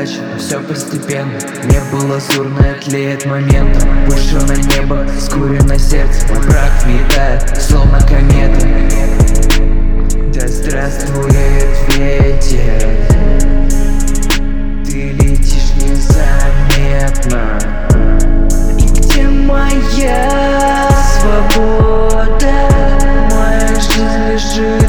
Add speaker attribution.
Speaker 1: удачи, но все постепенно. Небо лазурное тлеет момент. Вышел на небо, скурено сердце. Мой прах взлетает, словно комета. Да здравствует ветер. Ты летишь незаметно. И где моя свобода? Моя жизнь лежит